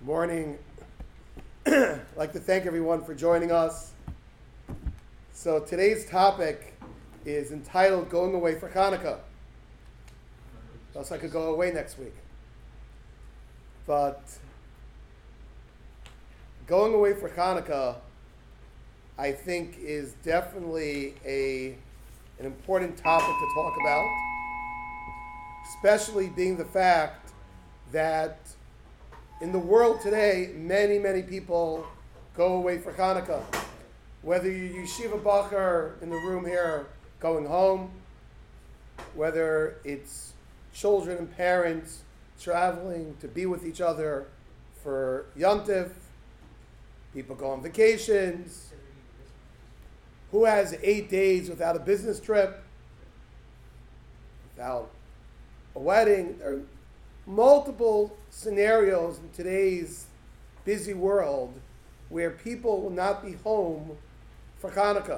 Good morning. I'd like to thank everyone for joining us. So today's topic is entitled Going Away for Hanukkah. Else I could go away next week. But going away for Hanukkah, I think, is definitely an important topic to talk about, especially being the fact that in the world today, many people go away for Hanukkah. Whether you're Yeshiva Bacher in the room here going home, whether it's children and parents traveling to be with each other for Yom Tov, people go on vacations, who has 8 days without a business trip, without a wedding. There are multiple scenarios in today's busy world where people will not be home for Hanukkah.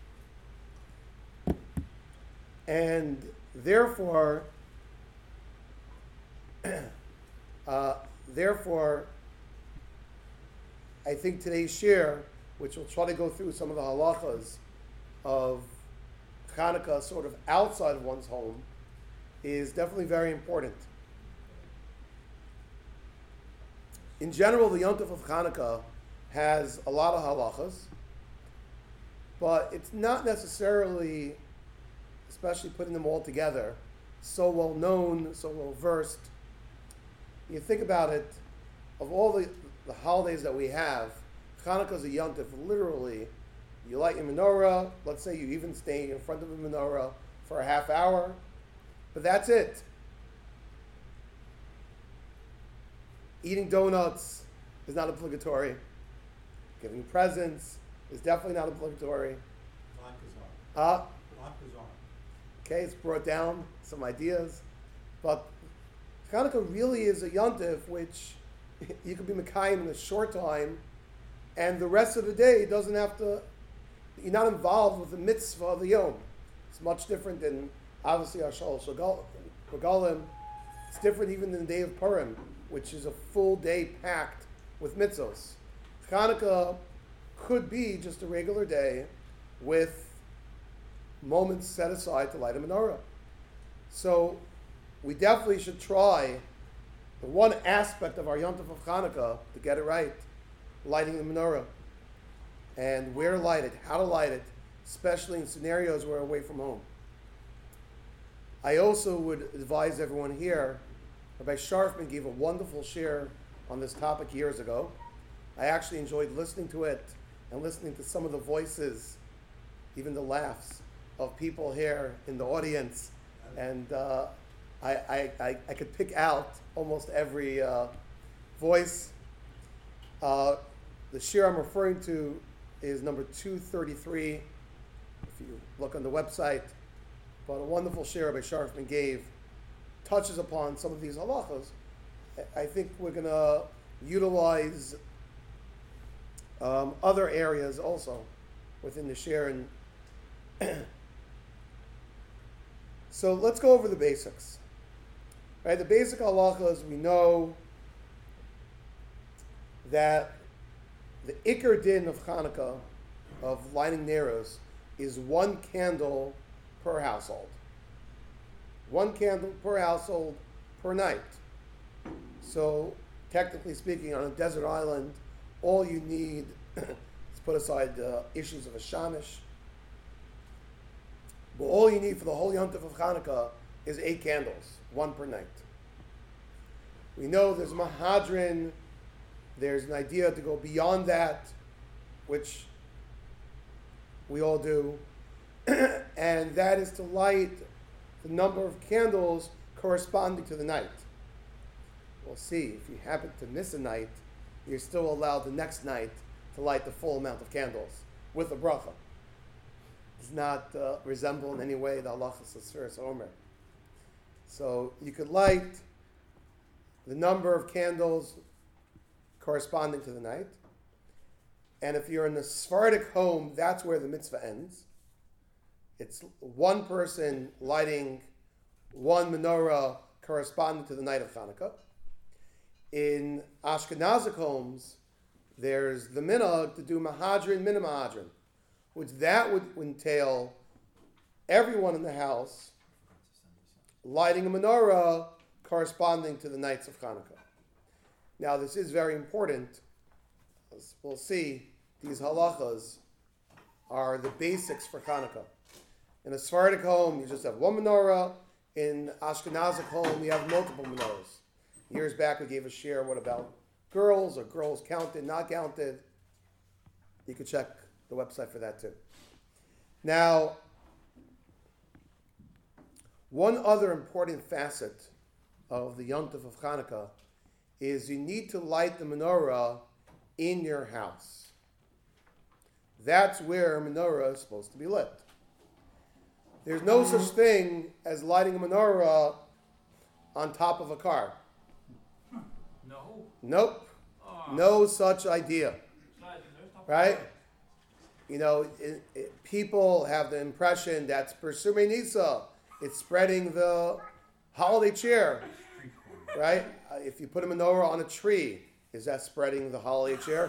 And therefore, I think today's shir, which will try to go through some of the halachas of Hanukkah sort of outside of one's home, is definitely very important. In general, the Yom Tov of Hanukkah has a lot of halachas, but it's not necessarily, especially putting them all together, so well known, so well versed. You think about it, of all the holidays that we have, Hanukkah is a Yom Tov. Literally, you light your menorah. Let's say you even stay in front of the menorah for a half hour, but that's it. Eating donuts is not obligatory. Giving presents is definitely not obligatory. Okay, it's brought down some ideas, but Hanukkah really is a Yom Tov which you could be Mekayim in a short time, and the rest of the day doesn't have to. You're not involved with the mitzvah of the Yom. It's much different than obviously our Shalosh Regalim. It's different even than the day of Purim, which is a full day packed with mitzvos. Hanukkah could be just a regular day with moments set aside to light a menorah. So we definitely should try the one aspect of our Yom Tov of Hanukkah to get it right, lighting the menorah. And where to light it, how to light it, especially in scenarios where we're away from home. I also would advise everyone here, Rabbi Sharfman gave a wonderful share on this topic years ago. I actually enjoyed listening to it and listening to some of the voices, even the laughs of people here in the audience. And I could pick out almost every voice. The share I'm referring to is number 233, if you look on the website. But a wonderful share Rabbi Sharfman gave touches upon some of these halachas. I think we're going to utilize other areas also within the share. And so let's go over the basics. Right, the basic halachas, we know that the Iker Din of Hanukkah, of lighting neros, is one candle per household. One candle per household per night. So, technically speaking, on a desert island, all you need is put aside the issues of a shamish. But all you need for the whole Yom Tov of Hanukkah is 8 candles, one per night. We know there's Mahadrin, there's an idea to go beyond that, which we all do, and that is to light the number of candles corresponding to the night. We'll see, if you happen to miss a night, you're still allowed the next night to light the full amount of candles with a bracha. Does not resemble in any way the halachas of Sfiras Omer. So you could light the number of candles corresponding to the night. And if you're in a Sephardic home, that's where the mitzvah ends. It's one person lighting one menorah corresponding to the night of Hanukkah. In Ashkenazic homes, there's the minhag to do mahadrin, min mahadrin, which that would entail everyone in the house lighting a menorah corresponding to the nights of Hanukkah. Now, this is very important. As we'll see, these halachas are the basics for Hanukkah. In a Sephardic home, you just have one menorah. In Ashkenazic home, you have multiple menorahs. Years back, we gave a share. What about girls? Are girls counted, not counted? You could check the website for that too. Now, one other important facet of the Yontif of Hanukkah is you need to light the menorah in your house. That's where a menorah is supposed to be lit. There's no such thing as lighting a menorah on top of a car. No. Nope. No such idea. Right? You know, people have the impression that's Persumei Nisa. It's spreading the holiday cheer. Right? If you put a menorah on a tree, is that spreading the holiday cheer?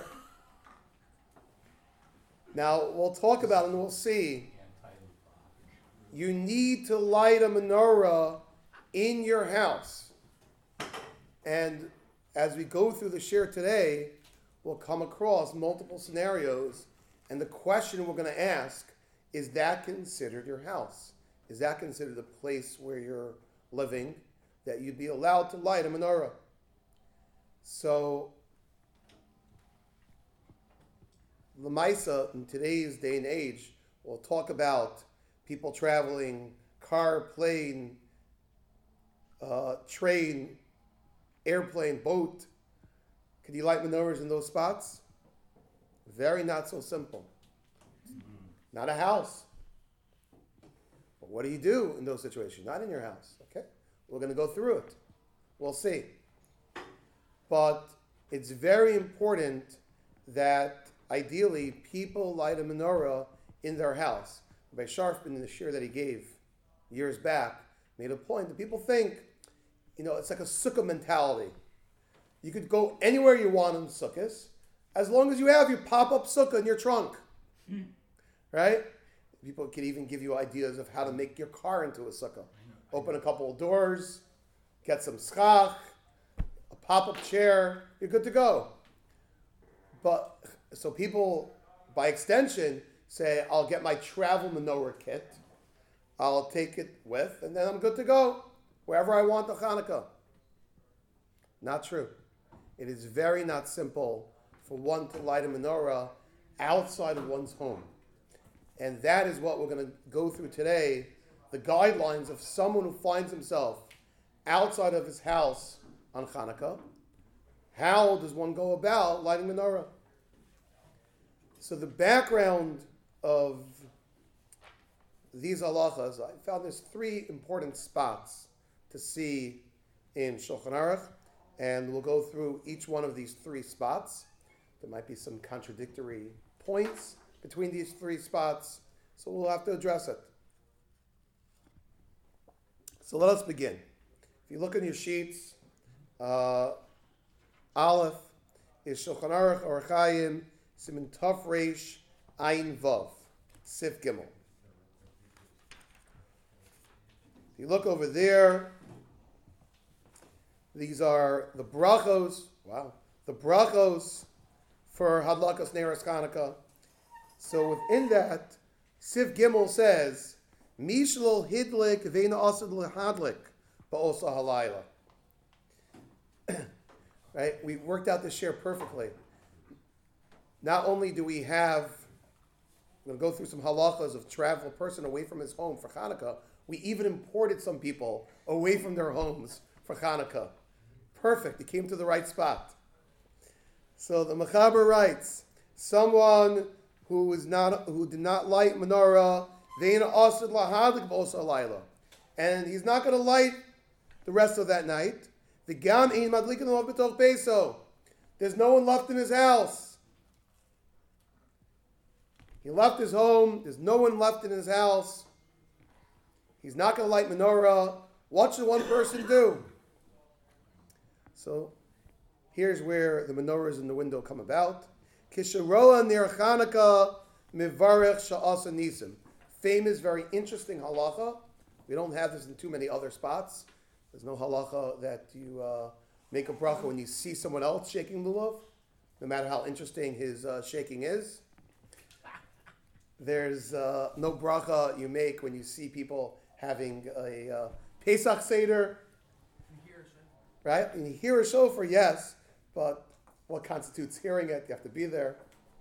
Now, we'll talk about it and we'll see. You need to light a menorah in your house. And as we go through the shir today, we'll come across multiple scenarios. And the question we're going to ask, is that considered your house? Is that considered the place where you're living, that you'd be allowed to light a menorah? So, Lamaisa, in today's day and age, we'll talk about people traveling, car, plane, train, airplane, boat. Could you light menorahs in those spots? Very not so simple. Not a house. But what do you do in those situations? Not in your house. Okay? We're going to go through it. We'll see. But it's very important that ideally people light a menorah in their house. Rabbi Sharfman, in the shir that he gave years back, made a point that people think, it's like a sukkah mentality. You could go anywhere you want in sukkahs, as long as you have your pop-up sukkah in your trunk. Right? People could even give you ideas of how to make your car into a sukkah. Open a couple of doors, get some schach, a pop-up chair, you're good to go. But, so people, by extension, say, I'll get my travel menorah kit, I'll take it with, and then I'm good to go, wherever I want the Hanukkah. Not true. It is very not simple for one to light a menorah outside of one's home. And that is what we're going to go through today, the guidelines of someone who finds himself outside of his house on Hanukkah. How does one go about lighting menorah? So the background of these halachas, I found there's three important spots to see in Shulchan Aruch, and we'll go through each one of these three spots. There might be some contradictory points between these three spots, so we'll have to address it. So let us begin. If you look in your sheets, Aleph is Shulchan Aruch Orach Chaim Siman Tov Reish Ayin Vav Sif Gimel. If you look over there, these are the brachos. Wow, the brachos for Hadlakas Neiros Hanukkah. So within that, Sif Gimel says, Mishlol Hidlik Veina Asad Lehadlik Ba'osa Halayla. Right? We worked out this share perfectly. Not only do we have, I'm going to go through some halachas of travel a person away from his home for Hanukkah, we even imported some people away from their homes for Hanukkah. Perfect. He came to the right spot. So the Mechaber writes, someone who did not light menorah, ve'ena asad lahadlik b'osa halayla, and he's not going to light the rest of that night. The gam ein madlikin lo b'toch beso. There's no one left in his house. He left his home. There's no one left in his house. He's not going to light menorah. What should one person do? So Here's where the menorahs in the window come about. Kisharoa Ner Chanukah Mivarech Sha'asa Nisim. Famous, very interesting halacha. We don't have this in too many other spots. There's no halacha that you make a bracha when you see someone else shaking lulav, no matter how interesting his shaking is. There's no bracha you make when you see people having a Pesach Seder. Right? And you hear a shofar, yes, but what constitutes hearing it? You have to be there.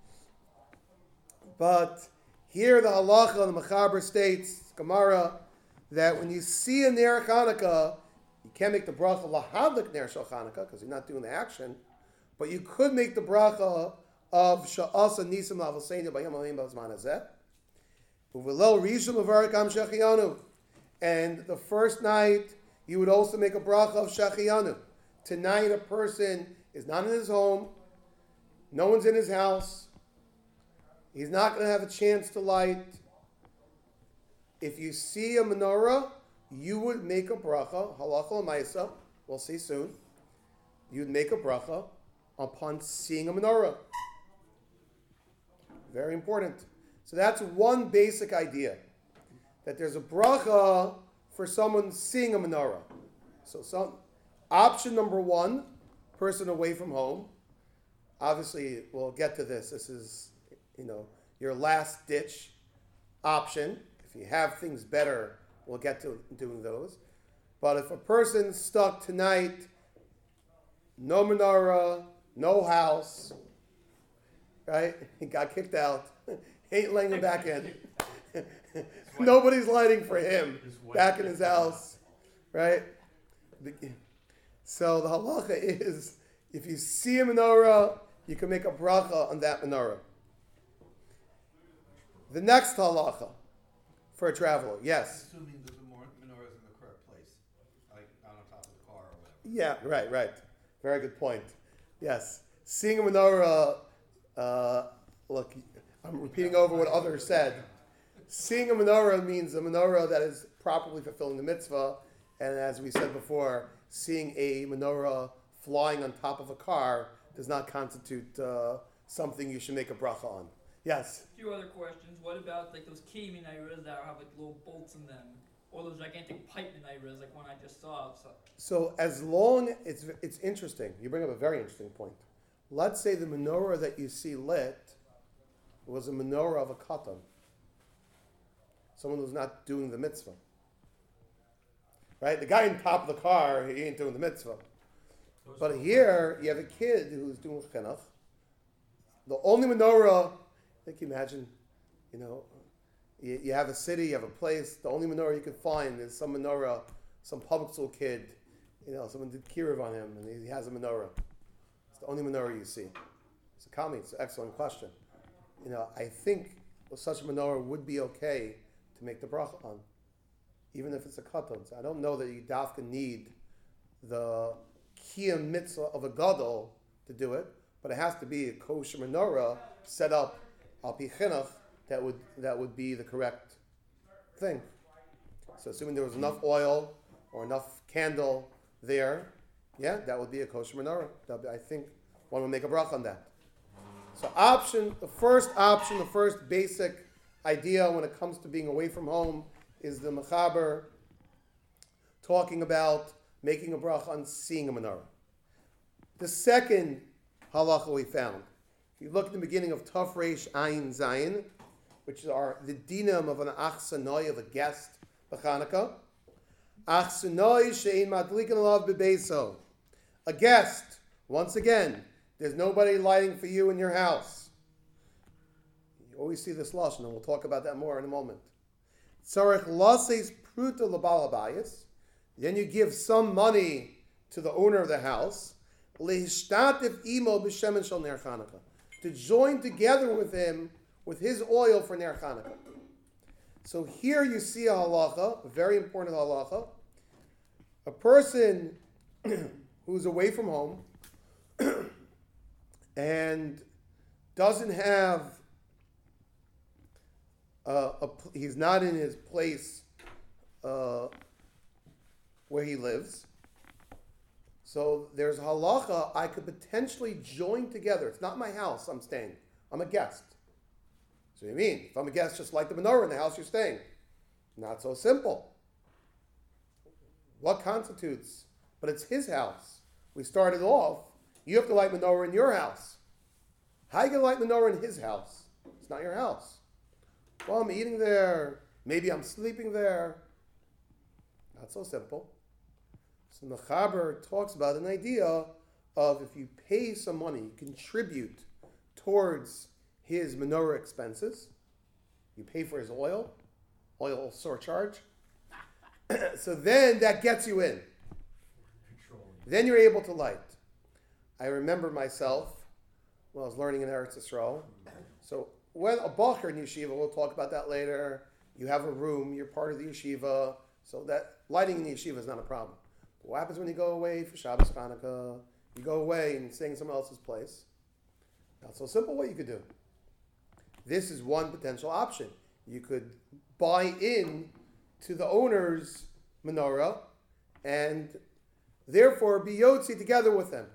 But here the halacha, the Mechaber states, Gemara, that when you see a Ner Chanukah, you can't make the bracha lahadlik Ner Shal Chanukah because you're not doing the action, but you could make the bracha of Sha'asa Nisim La'avoseinu B'Yom Ha'Olim B'Zman Hazeh. U'v'lo Rishon Levarik Am Shechiyanu. And the first night, you would also make a bracha of Shechiyanu. Tonight, a person is not in his home, no one's in his house, he's not going to have a chance to light. If you see a menorah, you would make a bracha, halacha l'maisa, we'll see soon. You'd make a bracha upon seeing a menorah. Very important. So that's one basic idea, that there's a bracha for someone seeing a menorah. So option number one, person away from home. Obviously, we'll get to this. This is, your last ditch option. If you have things better, we'll get to doing those. But if a person's stuck tonight, no menorah, no house, right? He got kicked out. Ain't letting him back in. Nobody's lighting for him back in his house, right? So the halacha is, if you see a menorah, you can make a bracha on that menorah. The next halacha for a traveler, yes. Assuming the menorah is in the correct place, like on top of the car or whatever. Yeah, right. Very good point. Yes. Seeing a menorah, look, I'm repeating over what others said. Seeing a menorah means a menorah that is properly fulfilling the mitzvah, and as we said before, seeing a menorah flying on top of a car does not constitute something you should make a bracha on. Yes? A few other questions. What about those key menorahs that have little bolts in them? Or those gigantic pipe menorahs like one I just saw? So as long, it's interesting. You bring up a very interesting point. Let's say the menorah that you see lit was a menorah of a katan. Someone who's not doing the mitzvah. Right? The guy on top of the car, he ain't doing the mitzvah. But here, you have a kid who's doing chinuch. The only menorah, I think you imagine, you have a city, you have a place, the only menorah you can find is some menorah, some public school kid, someone did kiruv on him, and he has a menorah. It's the only menorah you see. It's an excellent question. I think such a menorah would be okay to make the bracha on, even if it's a katan. So I don't know that you dafka need the kiyum mitzvah of a gadol to do it, but it has to be a kosher menorah set up al pi chinuch that would be the correct thing. So assuming there was enough oil or enough candle there, that would be a kosher menorah. I think one would make a bracha on that. So the first basic idea when it comes to being away from home is the Mechaber talking about making a bracha on seeing a menorah. The second halacha we found, if you look at the beginning of Taf Reish Ayin Zayin, which are the dinam of an achsanoi, of a guest, b'Chanukah. Achsanoi she'in madlikin alav b'beiso. A guest, once again, there's nobody lighting for you in your house. You always see this lashon, and we'll talk about that more in a moment. Tzarech lases pruta l'bal habayis. Then you give some money to the owner of the house. Lehishtatif imo b'shemen shel ner Chanukah. To join together with him with his oil for ner Chanukah. So here you see a halacha, a very important halacha. A person who's away from home and doesn't have, he's not in his place where he lives. So there's halacha I could potentially join together. It's not my house I'm staying. I'm a guest. So what do you mean? If I'm a guest, just like the menorah in the house you're staying. Not so simple. What constitutes? But it's his house. We started off, you have to light menorah in your house. How are you going to light menorah in his house? It's not your house. Well, I'm eating there. Maybe I'm sleeping there. Not so simple. So Mechaber talks about an idea of if you pay some money, you contribute towards his menorah expenses, you pay for his oil surcharge, so then that gets you in. Then you're able to light. I remember myself when I was learning in Eretz Yisrael. So when a bacher in yeshiva, we'll talk about that later, you have a room, you're part of the yeshiva, so that lighting in the yeshiva is not a problem. But what happens when you go away for Shabbos Hanukkah? You go away and stay in someone else's place. Not so simple what you could do. This is one potential option. You could buy in to the owner's menorah and therefore be yotzi together with them.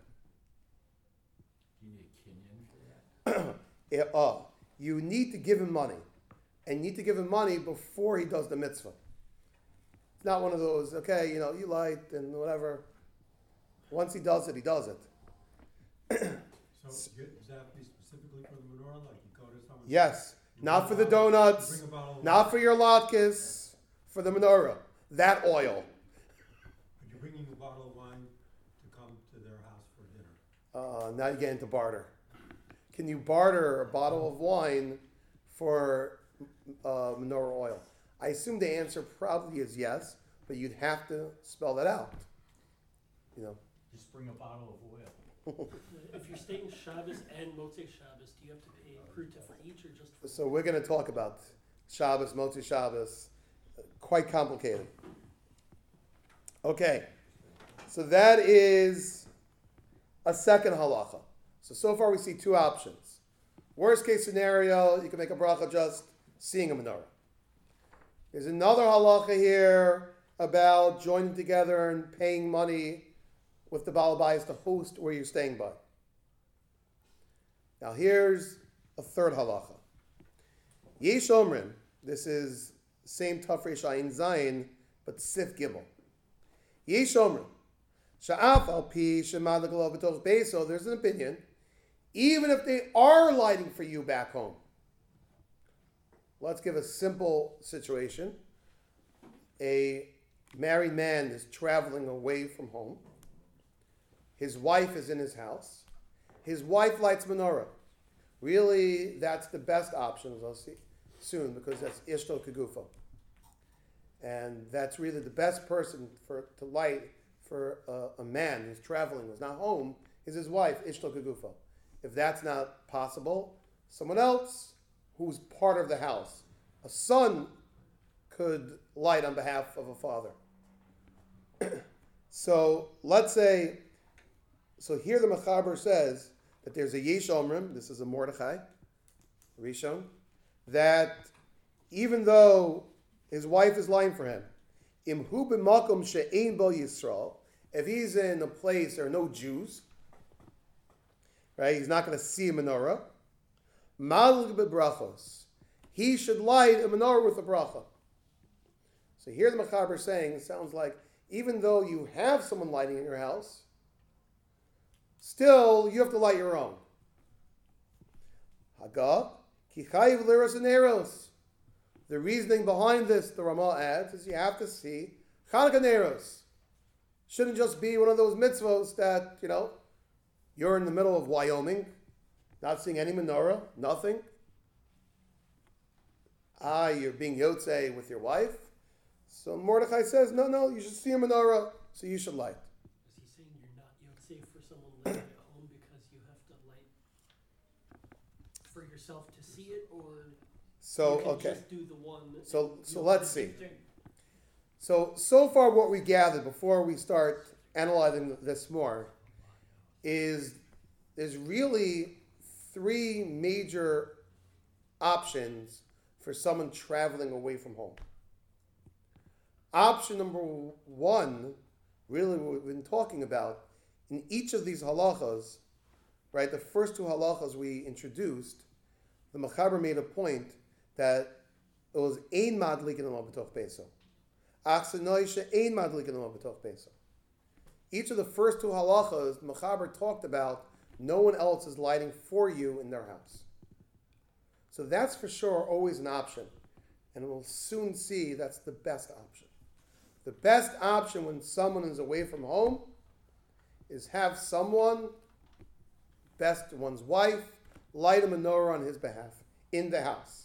You need a kinyan for that? You need to give him money. And you need to give him money before he does the mitzvah. It's not one of those, okay, you light and whatever. Once he does it, he does it. So does that have to be specifically for the menorah? Like you go to someone? Yes. Not for the donuts. Not for your latkes. For the menorah. That oil. But you're bringing a bottle of wine to come to their house for dinner. Now you get into barter. Can you barter a bottle of wine for menorah oil? I assume the answer probably is yes, but you'd have to spell that out. Just bring a bottle of oil. If you're staying Shabbos and Motzei Shabbos, do you have to pay pruta for each or just for So we're going to talk about Shabbos, Motzei Shabbos. Quite complicated. Okay. So that is a second halacha. So far we see two options. Worst case scenario, you can make a bracha just seeing a menorah. There's another halacha here about joining together and paying money with the Baal Bayis to host where you're staying by. Now here's a third halacha. Yesh Omrim, this is same Tafresh Ayin Zayin, but Sif Gimel. Yesh Omrim, Sha'af al pi shemad l'galav b'toch beiso, there's an opinion, even if they are lighting for you back home. Let's give a simple situation. A married man is traveling away from home. His wife is in his house. His wife lights menorah. Really, that's the best option, as I'll see soon, because that's Ishto Kegufo. And that's really the best person to light for a man who's traveling, who's not home, is his wife, Ishto Kegufo. If that's not possible, someone else who's part of the house. A son could light on behalf of a father. So let's say, here the Mechaber says that there's a Yesh Omrim, this is a Mordechai, Rishon, that even though his wife is lying for him, Imhu b'makom she'ein bo Yisrael, if he's in a place there are no Jews, right, he's not going to see a menorah, Madlik b'brachos, he should light a menorah with a bracha. So here the Mechaber is saying, it sounds like, even though you have someone lighting in your house, still you have to light your own. Hagah, ki chayiv liros neros. The reasoning behind this, the Ramah adds, is you have to see Chanukah neros. Shouldn't just be one of those mitzvos that, you're in the middle of Wyoming, not seeing any menorah, nothing. You're being yotzei with your wife. So Mordechai says, no, you should see a menorah, so you should light. Is he saying you're not yotzei for someone living at home because you have to light for yourself to see it, or So you can okay. just do the one? So let's see. So far what we gathered before we start analyzing this more is there's really three major options for someone traveling away from home. Option number one, really what we've been talking about, in each of these halachas, right, the first two halachas we introduced, the Mechaber made a point that it was ein madlik in the b'toch beso. Achsenoisha ein madlik in the b'toch beso. Each of the first two halachas, the Mechaber talked about no one else is lighting for you in their house. So that's for sure always an option. And we'll soon see that's the best option. The best option when someone is away from home is have someone, best one's wife, light a menorah on his behalf in the house.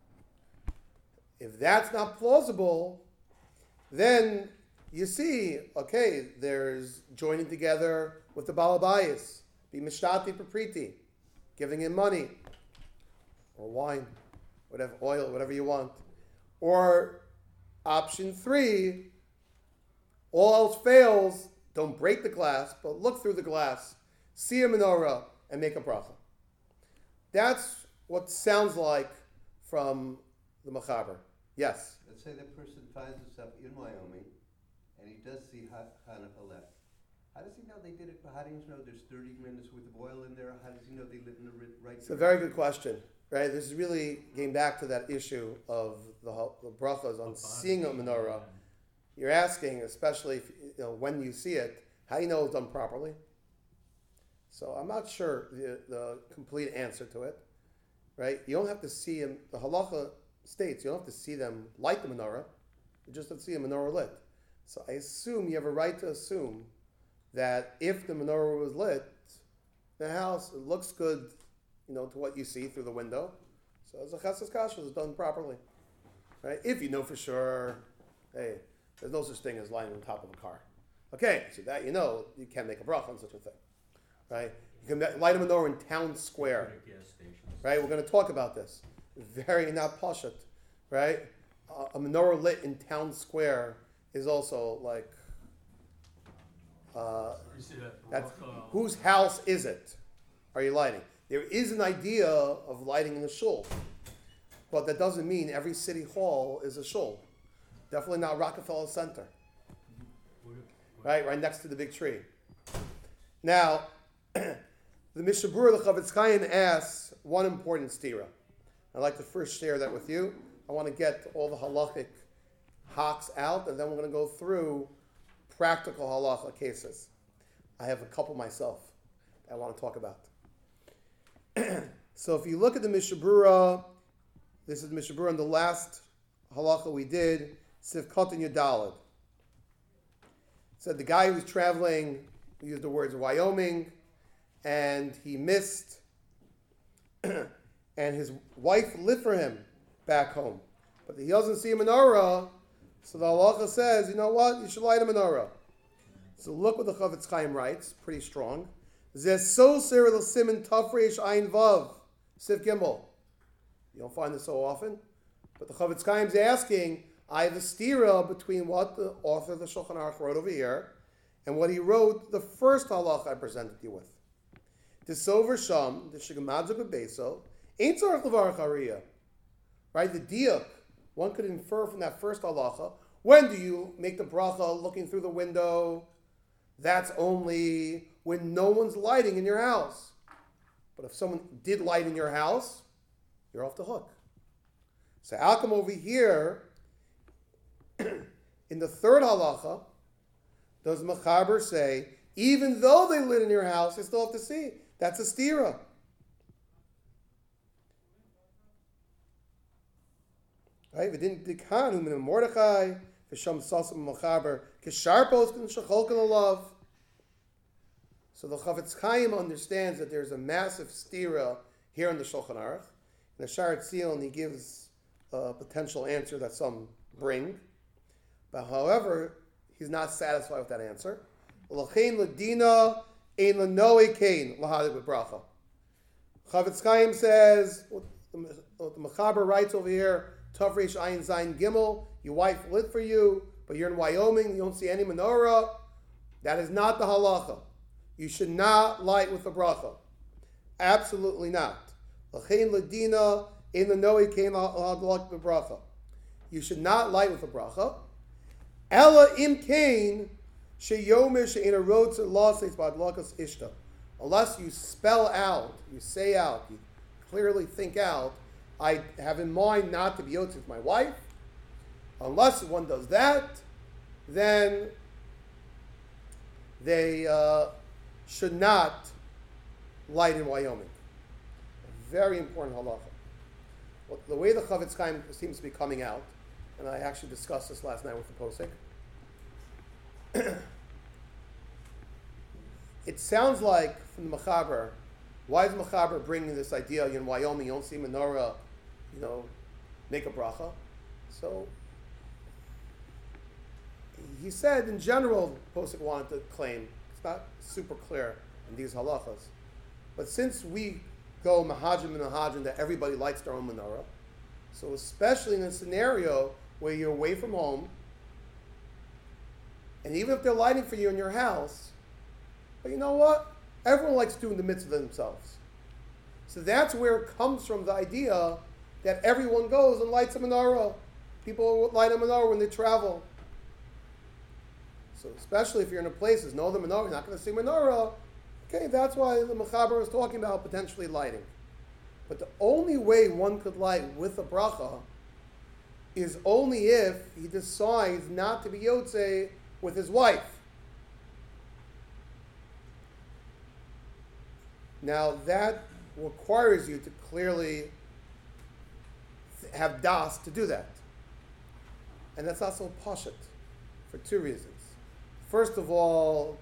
If that's not plausible, then you see, okay, there's joining together with the balabayas, be mishtati papriti, giving him money, or wine, whatever, oil, whatever you want. Or option 3, all else fails, don't break the glass, but look through the glass, see a menorah, and make a bracha. That's what sounds like from the Mechaber. Yes? Let's say that person finds himself in Wyoming, and he does see Hanukkah left. How does he know they did it? How do you know there's 30 minutes worth of oil in there? How does he know they lit in the right? It's a very good question, right? This is really getting back to that issue of the brachas on seeing a menorah. You're asking, especially if, when you see it, how you know it's done properly. So I'm not sure the complete answer to it, right? You don't have to see him. The halacha states you don't have to see them light the menorah. You just have to see a menorah lit. So I assume you have a right to assume that if the menorah was lit, the house, it looks good, to what you see through the window. So as a chesed kashrus is done properly, right? If you know for sure, hey, there's no such thing as lying on top of a car. Okay, so that you can't make a bracha on such a thing, right? You can light a menorah in town square, right? We're going to talk about this. Very not pashut, right? A menorah lit in town square is also like, that's, whose house is it? Are you lighting? There is an idea of lighting in a shul, but that doesn't mean every city hall is a shul. Definitely not Rockefeller Center, right next to the big tree. Now, the Mishnah Berurah, the Chavetz Chaim asks one important stira. I'd like to first share that with you. I want to get all the halachic hacks out, and then we're going to go through practical halacha cases. I have a couple myself that I want to talk about. So if you look at the Mishnah Berurah, this is the Mishnah Berurah in the last halacha we did, Sivkot and Yudalad. It said the guy who was traveling, we used the words Wyoming, and he missed, and his wife lit for him back home. But he doesn't see a menorah, so the halacha says, you know what, you should light a menorah. So look what the Chavetz Chaim writes, pretty strong. Zeh soser l'simin tafresh ayin vav, Siv Gimel. You don't find this so often. But the Chavetz Chaim is asking, I have a stira between what the author of the Shulchan Aruch wrote over here and what he wrote the first halacha I presented you with. The sover sham, the shigamadzu bebeso, ain't tzarich levarach hariyah. Right? The diuk, one could infer from that first halacha, when do you make the bracha looking through the window? That's only when no one's lighting in your house. But if someone did light in your house, you're off the hook. So how come over here, in the third halacha, does Mechaber say, even though they lit in your house, they still have to see? That's a stira. Right? V'din dikanu min Mordechai, v'sham sasam Mechaber, kisharpos kun shacholkan alav. So the Chavetz Chaim understands that there's a massive stira here in the Shulchan Aruch. In the Sha'ar Tzion, he gives a potential answer that some bring. But however, he's not satisfied with that answer. L'chein l'dina ein l'noe kein l'hadik b'bracha. Chavetz Chaim says, what the Mechaber writes over here, Tavresh Ayin Zayin Gimel, your wife lit for you, but you're in Wyoming, you don't see any menorah. That is not the halacha. You should not light with a bracha. Absolutely not. L'chein l'dina ein l'noe kein l'hadik b'bracha. You should not light with a bracha. Ella im kain Sheyomish in a road to losses by Adlakas Ishta. Unless you spell out, you say out, you clearly think out, I have in mind not to be yotze with my wife. Unless one does that, then they should not light in Wyoming. A very important halacha. Well, the way the Chavetz Chaim seems to be coming out, and I actually discussed this last night with the Posek. It sounds like from the Mechaber, why is Mechaber bringing this idea in Wyoming? You don't see menorah, make a bracha. So he said, in general, Posek wanted to claim it's not super clear in these halachas, but since we go mahajim and mahajim that everybody lights their own menorah, so especially in a scenario where you're away from home, and even if they're lighting for you in your house, but you know what? Everyone likes doing the mitzvah themselves. So that's where it comes from, the idea that everyone goes and lights a menorah. People light a menorah when they travel. So especially if you're in a place there's no other menorah, you're not going to see menorah. Okay, that's why the Mechaber was talking about potentially lighting. But the only way one could light with a bracha is only if he decides not to be yotze with his wife. Now that requires you to clearly have das to do that. And that's not so pashut for two reasons. First of all,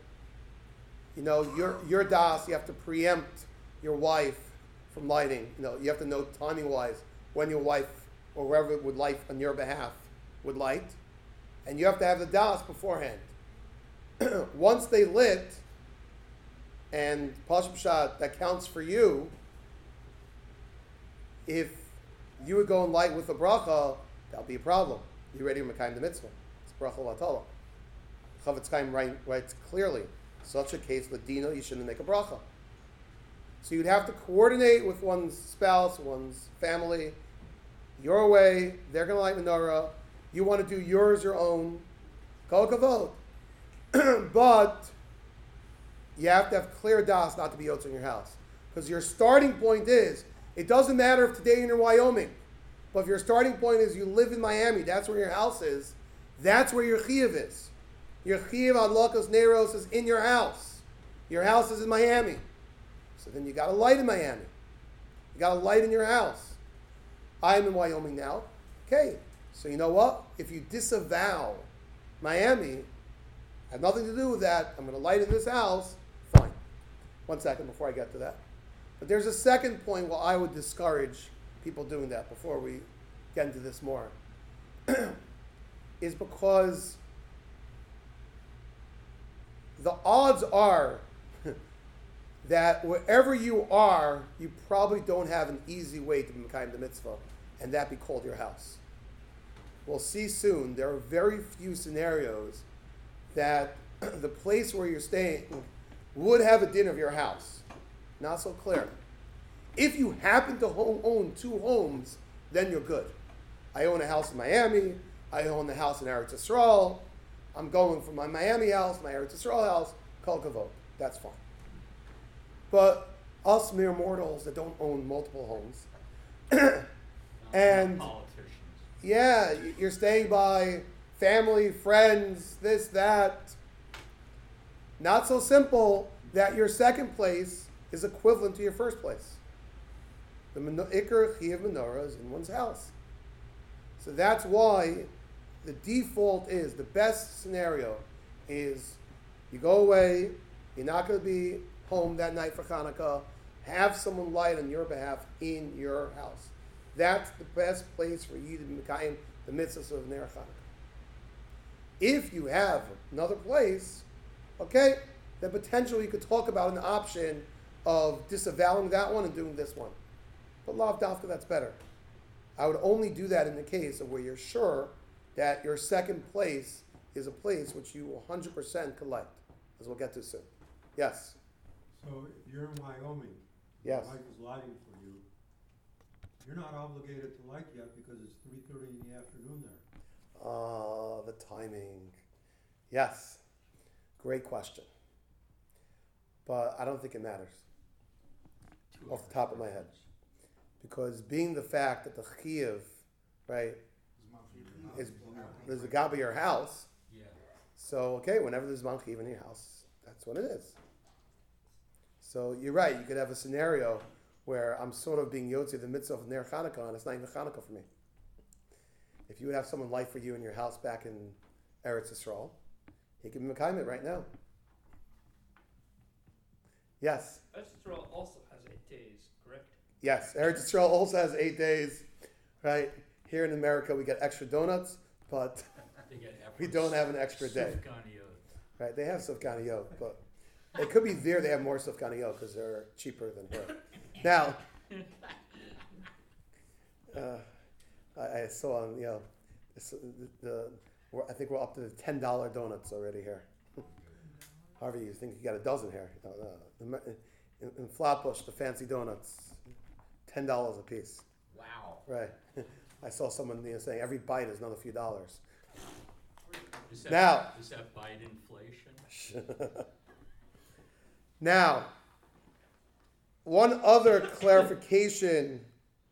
your das, you have to preempt your wife from lighting. You have to know timing-wise when your wife or whoever would light on your behalf would light. And you have to have the das beforehand. Once they lit, and Pashut Pshat, that counts for you, if you would go and light with a bracha, that'll be a problem. You're ready to Mekayim the mitzvah. It's bracha latala. Chavetz Chaim writes clearly, such a case, Ladino, you shouldn't make a bracha. So you'd have to coordinate with one's spouse, one's family. You're away, they're going to light menorah. You want to do yours, your own. Kol kavod. But you have to have clear das not to be yotze in your house. Because your starting point is, it doesn't matter if today you're in Wyoming, but if your starting point is you live in Miami, that's where your house is, that's where your chiyuv is. Your chiyuv adlakas neros is in your house. Your house is in Miami. So then you got to light in Miami. You got to light in your house. I'm in Wyoming now. Okay, so you know what? If you disavow Miami, have nothing to do with that, I'm going to light in this house, fine. One second before I get to that. But there's a second point where I would discourage people doing that before we get into this more. Is because the odds are that wherever you are, you probably don't have an easy way to be Mekayim the mitzvah, and that be called your house. We'll see soon. There are very few scenarios that the place where you're staying would have a din of your house. Not so clear. If you happen to own two homes, then you're good. I own a house in Miami. I own a house in Eretz Yisrael. I'm going from my Miami house, my Eretz Yisrael house, Kol Kavod. That's fine. But us mere mortals that don't own multiple homes, and Politicians. yeah, you're staying by family, friends, this, that. Not so simple that your second place is equivalent to your first place. The Iker Chiyuv Menorah is in one's house. So that's why the default is, the best scenario is you go away, you're not going to be home that night for Hanukkah, have someone light on your behalf in your house. That's the best place for you to be Mekayim the mitzvahs of Ner Hanukkah. If you have another place, okay, then potentially you could talk about an option of disavowing that one and doing this one. But lav dafka, that's better. I would only do that in the case of where you're sure that your second place is a place which you 100% collect, as we'll get to soon. Yes? So if you're in Wyoming, Yes. your wife is lighting for you, you're not obligated to light yet because it's 3:30 in the afternoon there. The timing. Yes. Great question. But I don't think it matters off the top of my head. Because being the fact that the chiyuv, right, is there's a gaba your house. Yeah. So, okay, whenever there's man chiyuv in your house, that's what it is. So you're right. You could have a scenario where I'm sort of being yotzi the mitzvah of Ner Chanukah, and it's not even Chanukah for me. If you would have someone light for you in your house back in Eretz Yisrael, he can be mekayim it right now. Yes. Eretz Yisrael also has 8 days, correct? Yes. Eretz Yisrael also has 8 days, right? Here in America, we get extra donuts, but They get we don't have an extra day. Sufganiyot. Right? They have sufganiyot, but it could be there they have more sufganiyot because they're cheaper than here. Now, I saw on, I think we're up to the $10 donuts already here. Harvey, you think you got a dozen here? In Flatbush, the fancy donuts, $10 a piece. Wow. Right. I saw someone saying every bite is another few dollars. Is that, Now- is that bite inflation? Now, one other clarification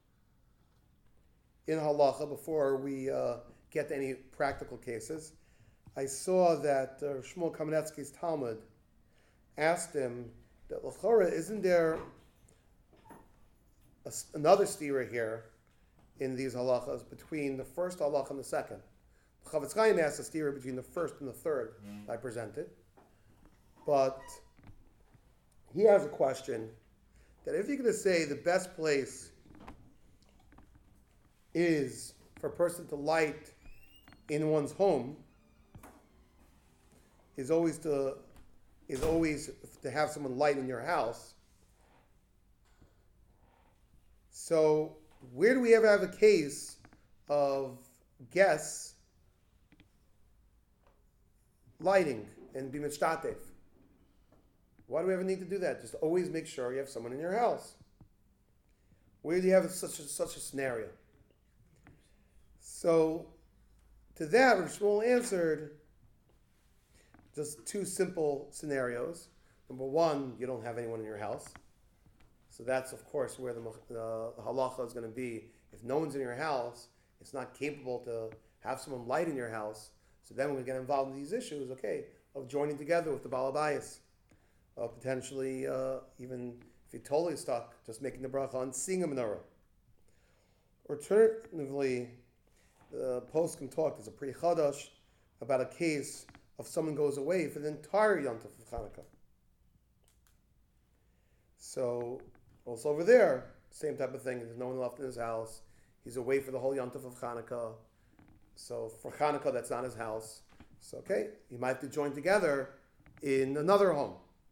in halacha before we get to any practical cases. I saw that Shmuel Kamenetsky's Talmud asked him that l'chora, isn't there another stira here in these halachas between the first halacha and the second? Chavetz Chaim asked a stira between the first and the third I presented, but he has a question that if you're going to say the best place is for a person to light in one's home is always to have someone light in your house. So where do we ever have a case of guests lighting and be mishtatev? Why do we ever need to do that? Just always make sure you have someone in your house. Where do you have such a scenario? So to that, Rav Shmuel answered just 2 simple scenarios. Number 1, you don't have anyone in your house. So that's, of course, where the halacha is going to be. If no one's in your house, it's not capable to have someone light in your house. So then when we get involved in these issues, of joining together with the Baal Habayis. Potentially, even if you're totally stuck, just making the bracha on seeing a menorah. Alternatively, the poskim talk, there's a pretty chadash about a case of someone goes away for the entire Yom Tov of Chanukah. So, also over there, same type of thing. There's no one left in his house. He's away for the whole Yom Tov of Chanukah. So for Chanukah, that's not his house. So, you might have to join together in another home.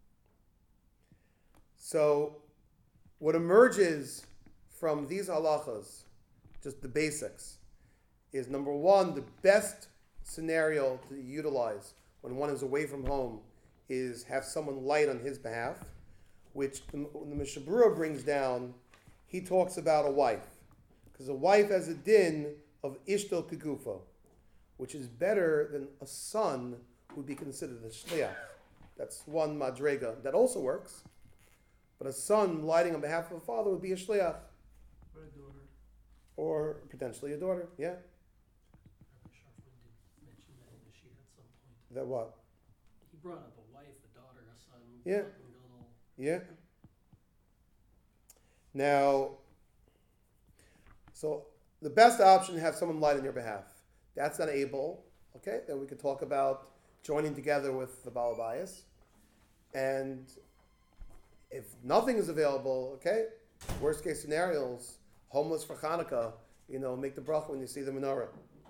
So, what emerges from these halachas, just the basics, is number 1, the best scenario to utilize when one is away from home is have someone light on his behalf, which the Mishnah Berurah brings down. He talks about a wife, because a wife has a din of ishtal kegufo, which is better than a son who would be considered a shliach. That's one madrega that also works. But a son lighting on behalf of a father would be a shliach. Or a daughter. Or potentially a daughter, yeah. Rabbi Sharfman did mention that in the shir at some point. That what? He brought up a wife, a daughter, a son. Yeah. Gadol. Yeah. Now, so the best option to have someone light on your behalf. That's not able, then we could talk about joining together with the Baal Habayis. And if nothing is available, worst case scenarios, homeless for Hanukkah, make the bracha when you see the menorah.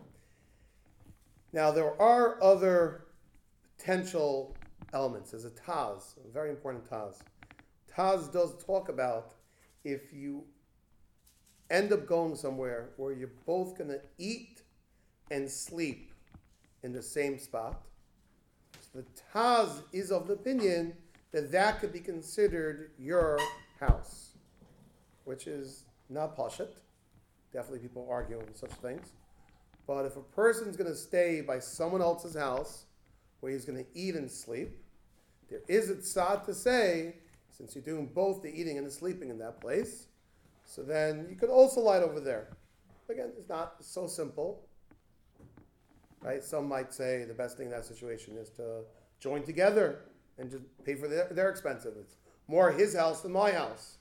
Now, there are other potential elements. There's a Taz, a very important Taz. Taz does talk about if you end up going somewhere where you're both going to eat and sleep in the same spot. So the Taz is of the opinion that could be considered your house, which is not pashut. Definitely people argue on such things. But if a person's going to stay by someone else's house where he's going to eat and sleep. There is a tzad to say, since you're doing both the eating and the sleeping in that place, so then you could also light over there. Again, it's not so simple. Right? Some might say the best thing in that situation is to join together and just pay for their expenses. It's more his house than my house.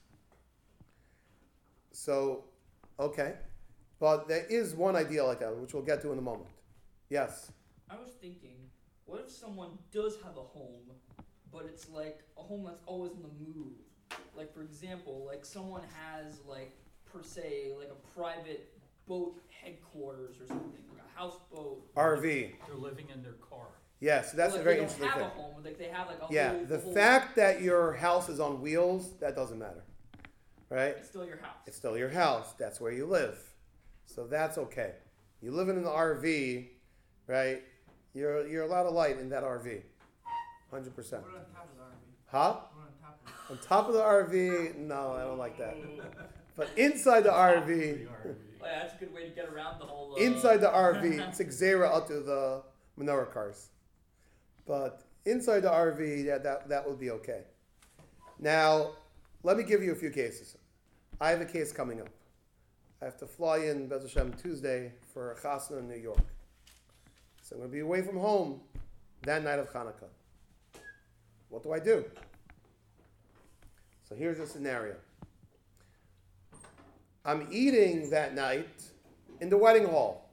So, okay. But there is one idea like that, which we'll get to in a moment. Yes? I was thinking, what if someone does have a home, but it's like a home that's always on the move? Like, for example, like someone has, like, per se, like a private boat headquarters or something, like a houseboat. RV. They're living in their car. Yes, that's like a very they interesting don't thing. have a home, like they have like a Yeah, whole, the whole, fact that your house is on wheels, that doesn't matter. Right? it's still your house. It's still your house. That's where you live. So that's okay. You live in an RV, right? You're allowed to light in that RV. 100%. What on top of the RV? Huh? What on top of On top of the RV, no, I don't like that. But inside the RV, The RV. Oh, yeah, that's a good way to get around the whole. inside the RV, it's Xera up to the menorah cars. But inside the RV, yeah, that would be okay. Now, let me give you a few cases. I have a case coming up. I have to fly in Bez Hashem Tuesday for a chasna in New York. So I'm going to be away from home that night of Hanukkah. What do I do? So here's the scenario. I'm eating that night in the wedding hall.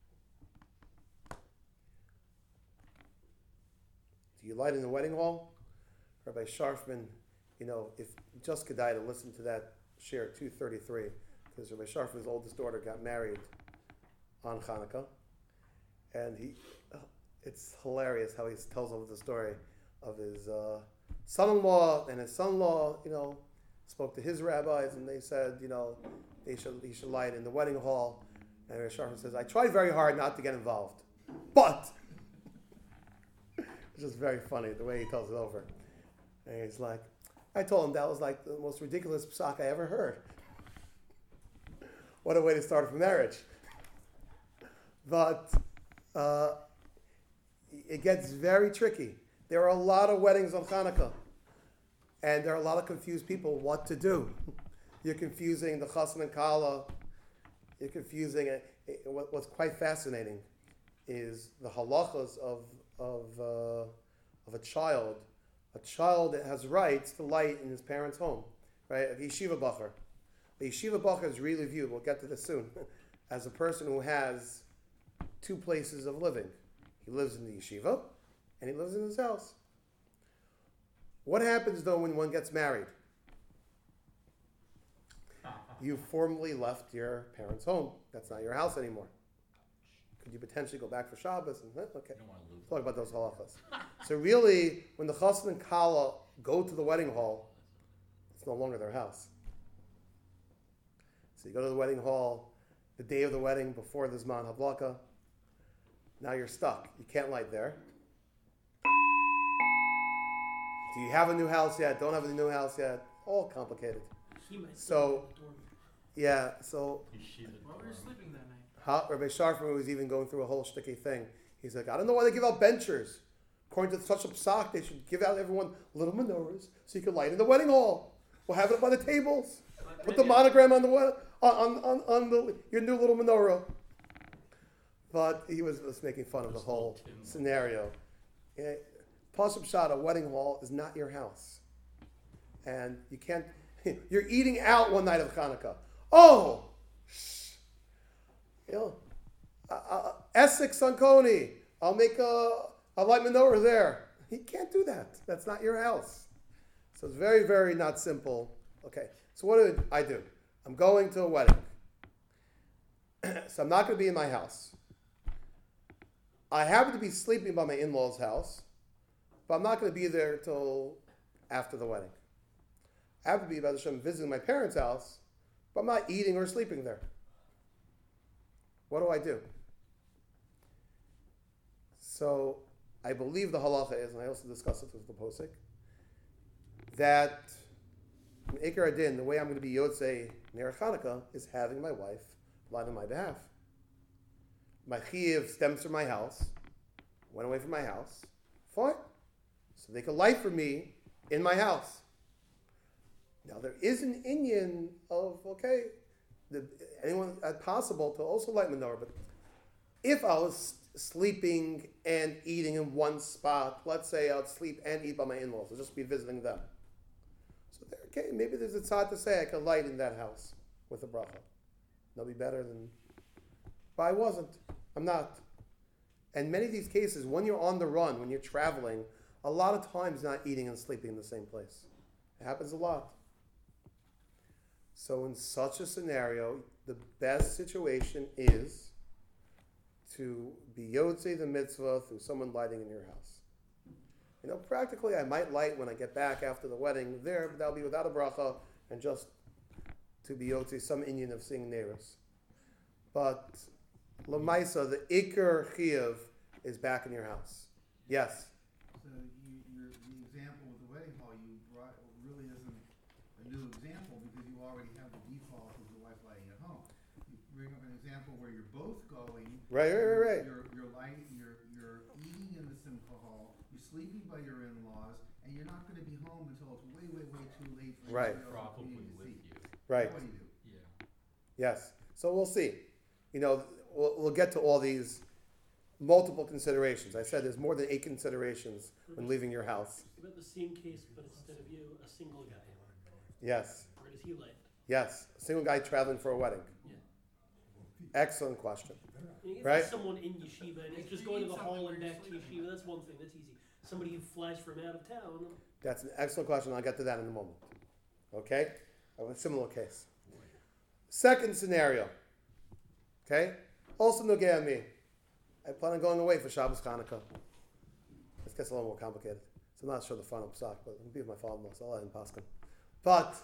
Do you light in the wedding hall? Rabbi Sharfman, if just Kedai to listen to that share 233, because Rabbi Sharfman's oldest daughter got married on Hanukkah. And it's hilarious how he tells over the story of his son-in-law and his son-in-law, spoke to his rabbis and they said, he should light in the wedding hall. And Rabbi Sharfman says, I tried very hard not to get involved, but it's just very funny the way he tells it over. And he's like, I told him that was like the most ridiculous psak I ever heard. What a way to start a marriage. But it gets very tricky. There are a lot of weddings on Hanukkah. And there are a lot of confused people what to do. You're confusing the chassan and kala. You're confusing it. What's quite fascinating is the halachas of a child. A child that has rights to light in his parents' home, right? A yeshiva bacher. A yeshiva bacher is really viewed, we'll get to this soon, as a person who has two places of living. He lives in the yeshiva, and he lives in his house. What happens, though, when one gets married? You formally left your parents' home. That's not your house anymore. Could you potentially go back for Shabbos? Okay. You don't want to lose. Talk about those halachas. So really, when the chassan and kala go to the wedding hall, it's no longer their house. So you go to the wedding hall the day of the wedding before the Zman Havlaka. Now you're stuck. You can't light there. Do you have a new house yet? Don't have a new house yet? All complicated. He might So- still be in the dorm. Yeah, so Yeshiva. Where were you sleeping that night? Rabbi Sharfman was even going through a whole shticky thing. He's like, I don't know why they give out benchers. According to such a psak, they should give out everyone little menorahs so you can light in the wedding hall. We'll have it up on the tables. Put the monogram on the on your new little menorah. But he was making fun of the whole scenario. Yeah, Pashup Shad, a wedding hall is not your house, and you can't. You're eating out one night of Hanukkah. Oh, Essex on Coney. I'll make a light menorah there. You can't do that. That's not your house. So it's very, very not simple. Okay, so what do I do? I'm going to a wedding. So I'm not going to be in my house. I happen to be sleeping by my in-laws' house, but I'm not going to be there till after the wedding. I happen to be, B'ez Hashem, visiting my parents' house, but I'm not eating or sleeping there. What do I do? So I believe the halacha is, and I also discussed it with the posik, that in Ikar Adin, the way I'm going to be Yotzei Ner Chanukah is having my wife light on my behalf. My chiyuv stems from my house, went away from my house. Fine. So they could light for me in my house. Now there is an Inyan of, okay, anyone possible to also light menorah, but if I was sleeping and eating in one spot, let's say I'd sleep and eat by my in-laws, I'll just be visiting them. So there, okay, maybe there's a tzad to say I could light in that house with a bracha. That'll be better than, but I wasn't. I'm not. And many of these cases, when you're on the run, when you're traveling, a lot of times not eating and sleeping in the same place. It happens a lot. So in such a scenario, the best situation is to be yotzei the mitzvah through someone lighting in your house. You know, practically I might light when I get back after the wedding there, but that'll be without a bracha and just to be yotzei some inyan of seeing neighbors. But Lamaisa, the Iker Chiyuv is back in your house. Yes? So the example with the wedding hall you brought really isn't a new example because you already have the default of the wife lighting at home. You bring up an example where you're both going. Right. You're lighting, you're eating in the simcha hall, you're sleeping by your in-laws, and you're not going to be home until it's way, way, way too late for Right. you Probably to with see. you. Right. What do you do? Yeah. Yes. So we'll see. You know, we'll get to all these multiple considerations. I said there's more than 8 considerations when leaving your house. About the same case, but instead of you, a single guy. Yes. Where does he light? Yes. A single guy traveling for a wedding. Yeah. Excellent question. If Right. it's someone in yeshiva and he's just going to the hall and back to yeshiva, that's one thing, that's easy. Somebody who flies from out of town, That's an excellent question. I'll get to that in a moment. Okay? I have a similar case. Second scenario. Okay? Also nogea me. I plan on going away for Shabbos Chanukah. This gets a little more complicated. So I'm not sure the final psak, but I'll be with my father-in-law, so I'll let him paskin. But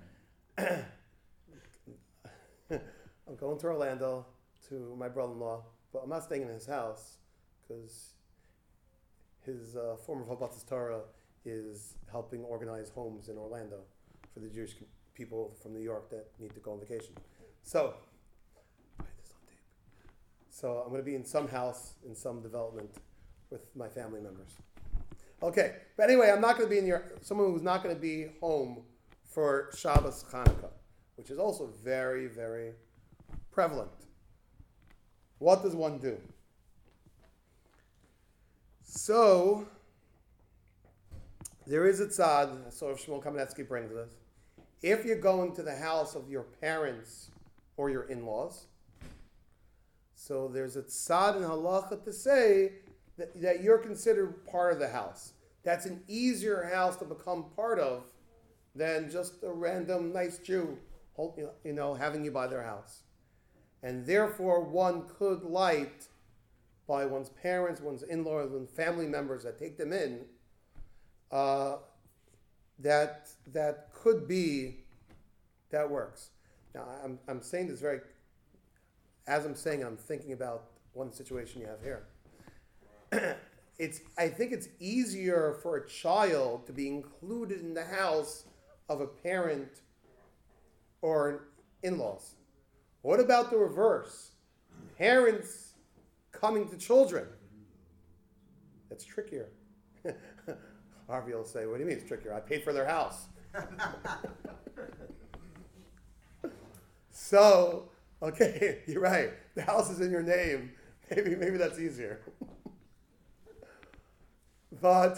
I'm going to Orlando to my brother-in-law, but I'm not staying in his house because his former Chabad Torah is helping organize homes in Orlando for the Jewish people from New York that need to go on vacation. So I'm going to be in some house, in some development with my family members. Okay, but anyway, I'm not going to be someone who's not going to be home for Shabbos Chanukah, which is also very, very prevalent. What does one do? So, there is a tzad, so if Shmuel Kamenetsky brings this. If you're going to the house of your parents or your in-laws, so there's a tzad in halacha to say that you're considered part of the house. That's an easier house to become part of than just a random nice Jew, having you by their house. And therefore, one could light by one's parents, one's in-laws, and family members that take them in. That could be, that works. Now, I'm saying this as I'm saying it, I'm thinking about one situation you have here. I think it's easier for a child to be included in the house of a parent or in-laws. What about the reverse? Parents coming to children. That's trickier. Harvey will say, what do you mean it's trickier? I paid for their house. So, okay, you're right. The house is in your name. Maybe that's easier. But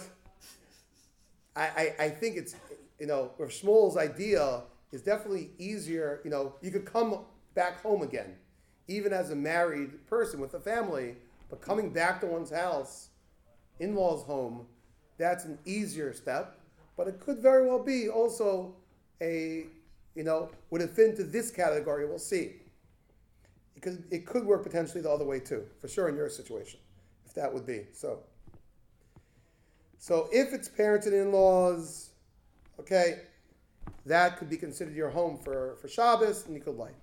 I think it's, Rav Shmuel's idea is definitely easier. You could come back home again, even as a married person with a family, but coming back to one's house, in-laws' home, that's an easier step. But it could very well be also would it fit into this category? We'll see. Because it could work potentially the other way too, for sure in your situation, if that would be so. So if it's parents and in-laws, okay, that could be considered your home for Shabbos, and you could light.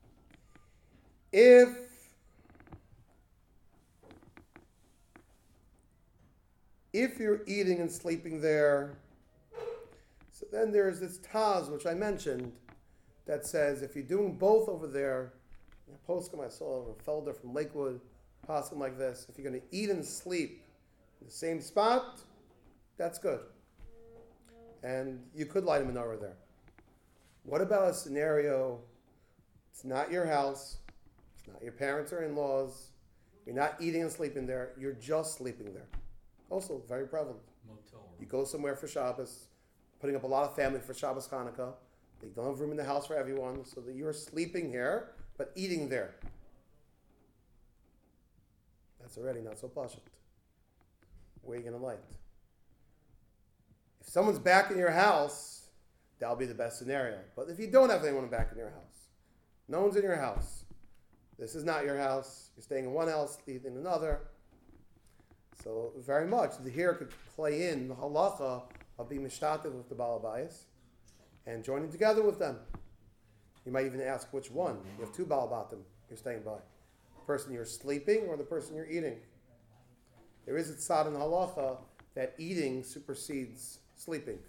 If you're eating and sleeping there, so then there's this Taz, which I mentioned, that says if you're doing both over there, Poskim, I saw a Felder from Lakewood, passing like this, if you're going to eat and sleep the same spot, that's good. And you could light a menorah there. What about a scenario, it's not your house, it's not your parents or in-laws, you're not eating and sleeping there, you're just sleeping there. Also, very prevalent. Motel room. You go somewhere for Shabbos, putting up a lot of family for Shabbos Hanukkah. They don't have room in the house for everyone, so that you're sleeping here, but eating there. That's already not so pashut. Where are you going to light? If someone's back in your house, that'll be the best scenario. But if you don't have anyone back in your house, no one's in your house, this is not your house, you're staying in one house, sleeping in another. So very much, the here could play in the halacha of being mishtatev with the Baal Bayis and joining together with them. You might even ask which one. You have two Baal Batim you're staying by. The person you're sleeping or the person you're eating. There is a tzad in halacha that eating supersedes sleeping.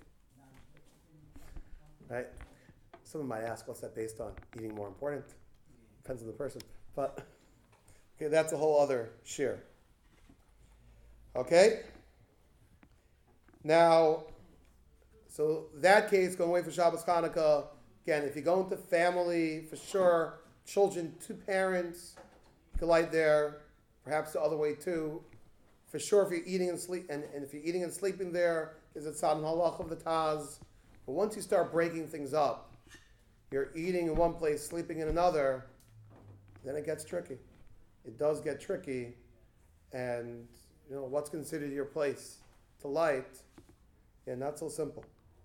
Right? Someone might ask, what's that based on? Eating more important? Depends on the person. But okay, that's a whole other shir. Okay? Now, so that case, going away for Shabbos Hanukkah, again, if you go into family, for sure, children, two parents, you can light there, perhaps the other way too. For sure, if you're eating and sleep, and if you're eating and sleeping there, is it tzad and halach of the Taz? But once you start breaking things up, you're eating in one place, sleeping in another, then it gets tricky. It does get tricky, and what's considered your place to light, not so simple.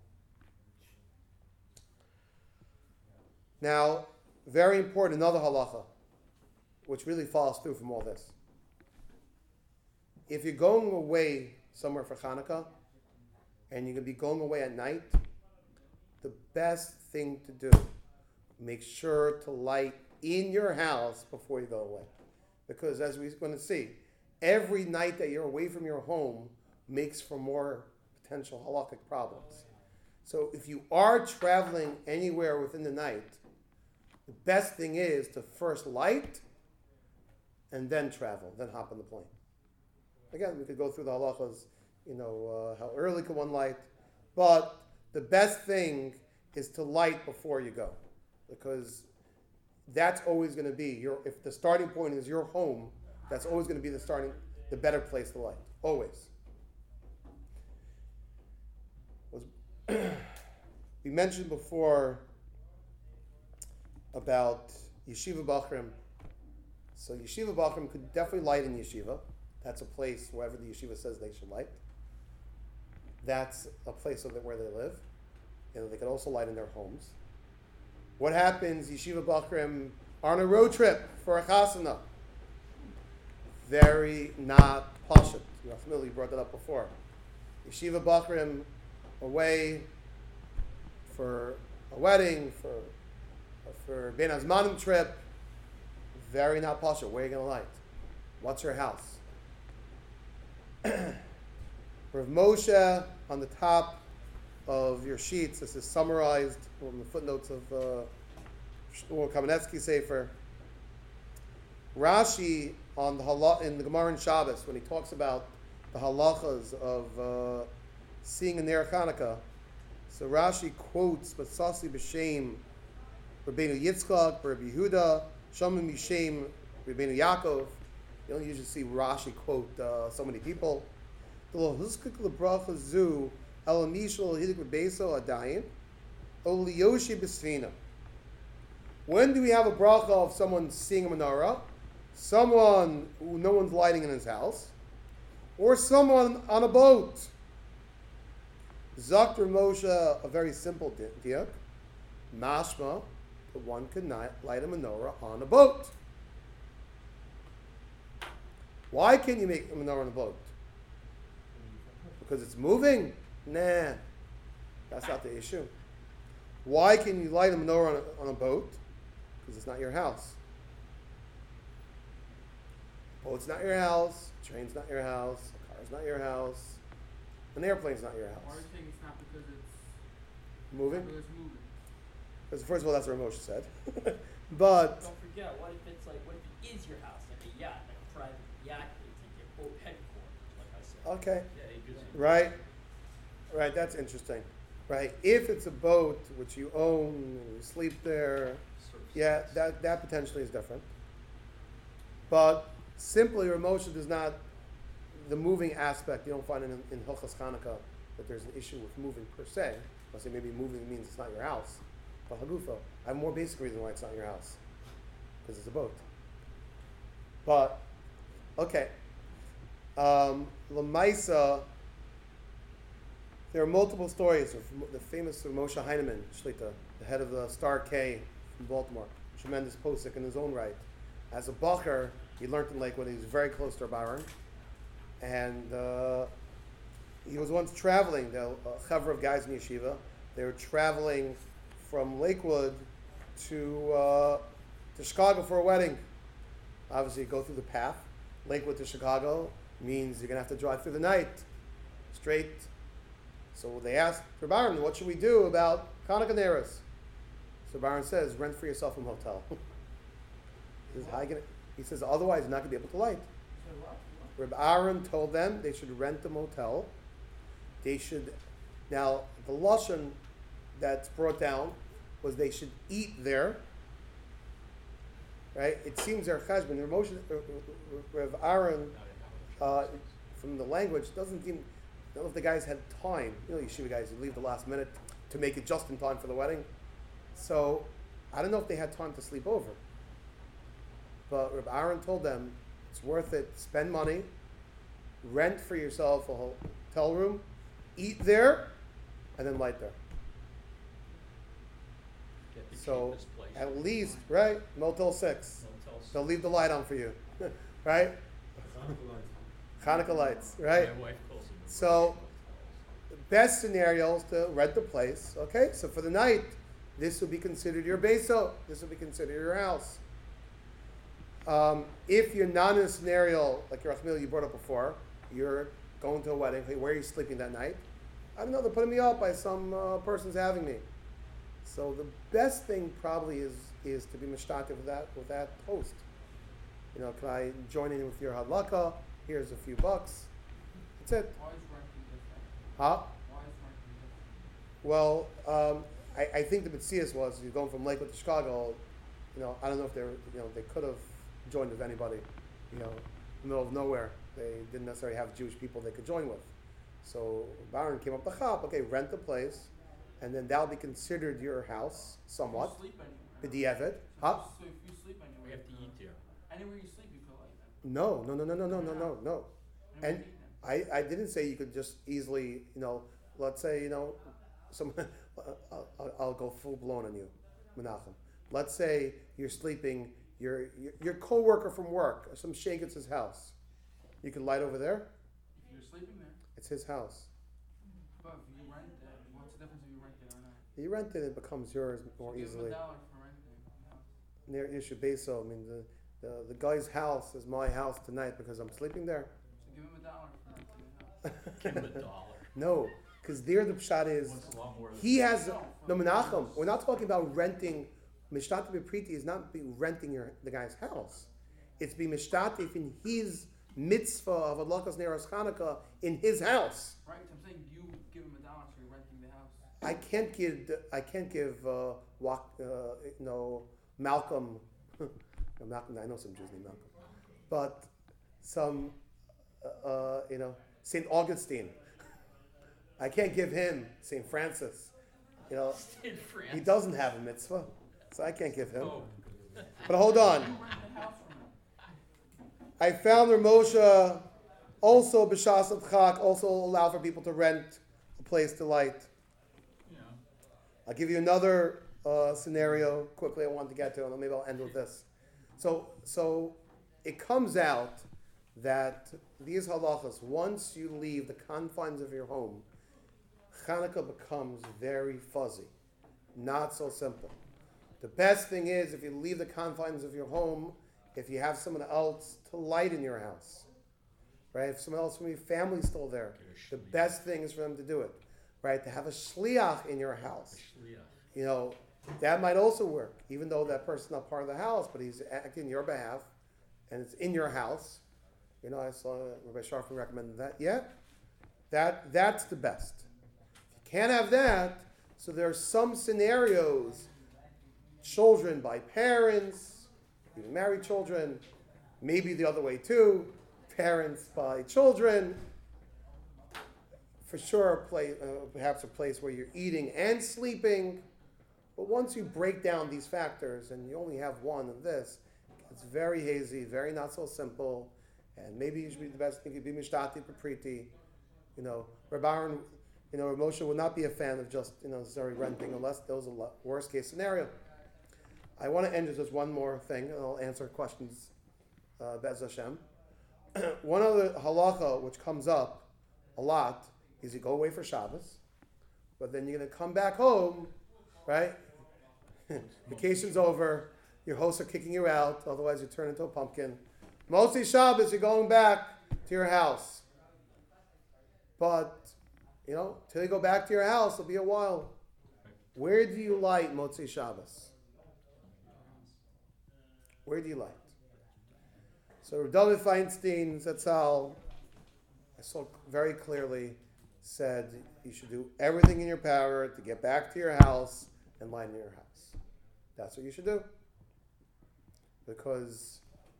Now, very important, another halacha, which really follows through from all this. If you're going away somewhere for Hanukkah, and you're going to be going away at night, the best thing to do, make sure to light in your house before you go away. Because as we're going to see, every night that you're away from your home makes for more potential halakhic problems. So if you are traveling anywhere within the night, the best thing is to first light and then travel, then hop on the plane. Again, we could go through the halachas, how early can one light, but the best thing is to light before you go, because that's always going to be if the starting point is your home, that's always going to be the better place to light, always. We mentioned before about yeshiva bachrim. So yeshiva bachrim could definitely light in yeshiva. That's a place wherever the yeshiva says they should light. That's a place where they live. They could also light in their homes. What happens, yeshiva bachrim are on a road trip for a chasana? Very not pashut. You brought that up before. Yeshiva bachrim away for a wedding, for Ben Azmanim trip, very not pashut. Where are you going to light? What's your house? Rav Moshe on the top of your sheets, this is summarized in the footnotes of Shmuel Kamenetsky Sefer. Rashi on in the Gemara in Shabbos, when he talks about the halachas of seeing a Ner Chanukah, so Rashi quotes Basasi B'Shem Rabbeinu Yitzchak, Rabbi Yehuda, Shamim Yishem Rabbeinu Yaakov. You don't usually see Rashi quote so many people. When do we have a bracha of someone seeing a menorah? Someone who no one's lighting in his house, or someone on a boat. Zakter Moshe, a very simple diak. Mashma, that one could not light a menorah on a boat. Why can't you make a menorah on a boat? Because it's moving? Nah, that's not the issue. Why can you light a menorah on a boat? Because it's not your house. Boat's not your house, train's not your house, a car's not your house, an airplane's not your Why are house. you saying it's not because it's Moving? because it's moving? Because first of all, that's what Moshe said. But Don't forget, what if it is your house, like a yacht, like a private yacht, it's like your boat headquarters, like I said. Okay. Yeah, he gives you. Right. Right. That's interesting. Right. If it's a boat which you own and you sleep there, Sort of yeah, sense. that potentially is different. But simply, Ramosha does not, the moving aspect, you don't find in Hilchas Chanukah that there's an issue with moving per se. I'll say maybe moving means it's not your house. But Hagufo, I have a more basic reason why it's not your house. Because it's a boat. But, okay. Lamaisa, there are multiple stories of the famous Moshe Heinemann, Shlita, the head of the Star K from Baltimore, tremendous posik in his own right. As a bacher, he learned in Lakewood. He was very close to Baron, and he was once traveling. A chevra of guys in yeshiva. They were traveling from Lakewood to Chicago for a wedding. Obviously, you go through the path. Lakewood to Chicago means you're gonna have to drive through the night, straight. So they asked Baron, "What should we do about Hanukkah Neros?" So Baron says, "Rent for yourself a motel." He says, "How you gonna-" he says, "Otherwise, you're not going to be able to light." Reb Aaron told them they should rent a motel. They should, now the lashon that's brought down was they should eat there. Right? It seems their cheshbon, their motion, Reb Aaron, from the language doesn't seem. I don't know if the guys had time. You know, yeshiva guys, you leave the last minute to make it just in time for the wedding. So I don't know if they had time to sleep over. But Reb Aaron told them it's worth it. Spend money, rent for yourself a hotel room, eat there, and then light there. Get the So cheapest place. at least, right? Motel 6. Motel They'll leave the light on for you, right? Hanukkah lights, right? My wife calls them the So, Russian the best scenario is to rent the place. Okay, so for the night, this would be considered your beso. This would be considered your house. If you're not in a scenario like your Rachmil you brought up before, you're going to a wedding. Hey, where are you sleeping that night? I don't know. They're putting me up by some person's having me. So the best thing probably is to be mishtatev with that host. You know, can I join in with your halakha? Here's a few bucks. That's it. Why is renting different? Huh? Why is renting different? Well, I think the Metzias was you're going from Lakewood to Chicago. You know, I don't know if they were. You know, they could have joined with anybody. You know, in the middle of nowhere. They didn't necessarily have Jewish people they could join with. So Baron came up the chop. Okay, rent the place, and then that'll be considered your house somewhat. You sleep anywhere. B'diavad. Huh? So if you sleep anywhere, We have to eat there. anywhere you sleep, you feel like that. No. Anywhere And you eat then. I didn't say you could just easily, you know, let's say, you know, some, I'll go full blown on you, Menachem. Let's say you're sleeping, your co-worker from work, some sheikh at his house. You can light over there. If you're sleeping there, It's his house. but if you rent it, what's the difference if you rent it or not? You rent it, it becomes yours more Give him easily. $1 for renting. Near Yishu Beso, I mean, the guy's house is my house tonight because I'm sleeping there. So give him $1 for renting the house. Give him $1. No, because there the pshat is, Wants a lot more than he has, No, no from Menachem, yours. we're not talking about renting, Mishtati B'Priti is not renting the guy's house. It's be Mishtatif in his mitzvah of Adlakas Neros Chanukah in his house. Right, so I'm saying you give him $1 for renting the house. I can't give Malcolm, no, Malcolm, I know some Jews named Malcolm, but some, St. Augustine. I can't give him St. Francis. You know, In France. he doesn't have a mitzvah, so I can't give him. Oh, But hold on. You rent the house from him. I found where Moshe also b'shas Chak also allow for people to rent a place to light. you know. I'll give you another scenario quickly. I want to get to, and maybe I'll end with this. So it comes out that these halachas, once you leave the confines of your home, Hanukkah becomes very fuzzy, not so simple. The best thing is if you leave the confines of your home, if you have someone else to light in your house, right? If someone else from your family's still there, the best thing is for them to do it, right? To have a shliach in your house, Shliach. you know, that might also work, even though that person's not part of the house, but he's acting on your behalf, and it's in your house. I saw Rabbi Sharfin recommended that. Yeah, that's the best. If you can't have that, so there are some scenarios, children by parents, even married children, maybe the other way too, parents by children. For sure, perhaps a place where you're eating and sleeping. But once you break down these factors and you only have one of this, it's very hazy, very not so simple. And maybe you should be the best thing, you'd be mishtati papriti. Rabbi Aaron, Moshe would not be a fan of just, necessarily renting unless there was a worst case scenario. I want to end with just one more thing, and I'll answer questions, Be'ez Hashem. One other halacha which comes up a lot is you go away for Shabbos, but then you're going to come back home, right? Vacation's over, your hosts are kicking you out, otherwise you turn into a pumpkin. Mostly Shabbos, you're going back to your house. But, till you go back to your house, it'll be a while. Where do you light Motzei Shabbos? Where do you light? So David Feinstein, Zatzal, I saw very clearly, said you should do everything in your power to get back to your house and light in your house. That's what you should do. Because,